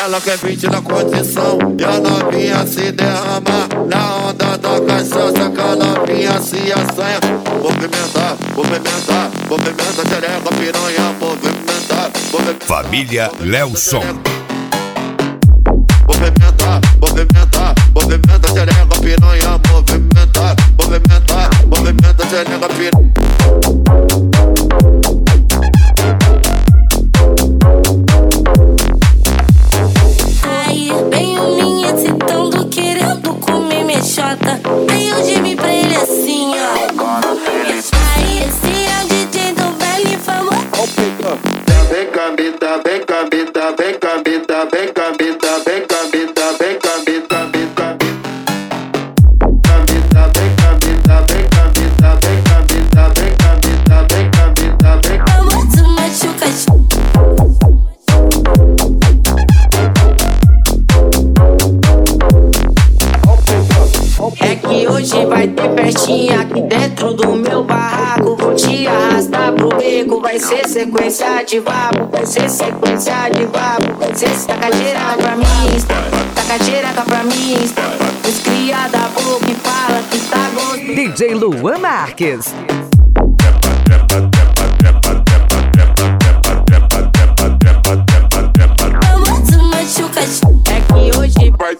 Ela quer 20 na condição e a novinha se derrama na onda da cachaça, que a novinha se assanha. Movimentar, movimentar, movimenta, xereca, piranha, movimentar, movimentar. Família Lelson. Movimentar, movimentar, movimenta, xereca, piranha, movimentar, movimentar, movimenta, xereca, piranha. Aí eu gemi pra ele assim, ó. Aí esse é o DJ do baile famoso. Vem cambita, vem cambita, vem cambita, vem cambita, vem cambita, vem cambita, vem cambita, vem cambita, vem cambita, vem cambita, vem cambita, vem cambita, vem cambita. Famoso machuca. É que hoje vai ter festinha aqui dentro do meu barraco. Vou te arrastar pro beco, vai ser sequência de vapo. Vai ser sequência de vapo. Vai ser tacajeira pra mim, tacajeira pra mim. Os cria da boca e fala que tá gostoso. DJ Luan Marques. Famoso machuca. É que hoje vai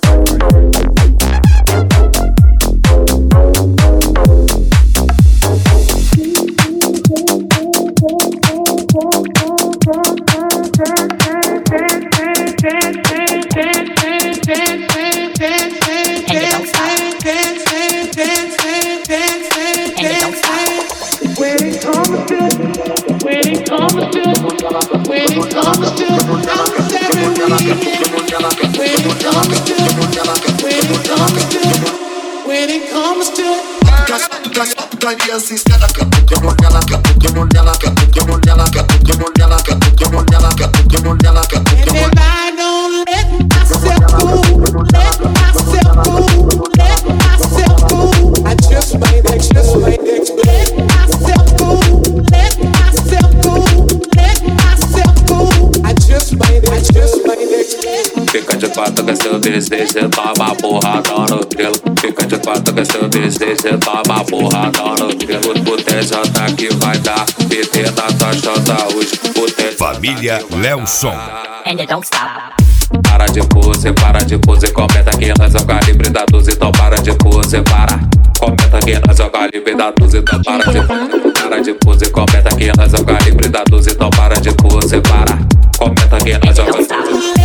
Fica de quatro que seu desejo toma porrada no grilo. Fica de quatro que seu desejo toma porrada no grilo. O TJ que vai dar PT na tua chota hoje. Família Lelson. And it don't stop. Para de pose, comenta que nós é o calibre da 12, então para de pose, para. Comenta que nós é o calibre da 12, então para de pose, comenta que nós é o calibre da 12, então para de pose, para. Comenta que nós é o calibre da 12.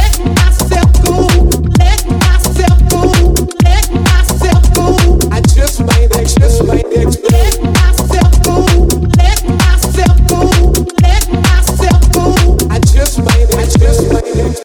I just made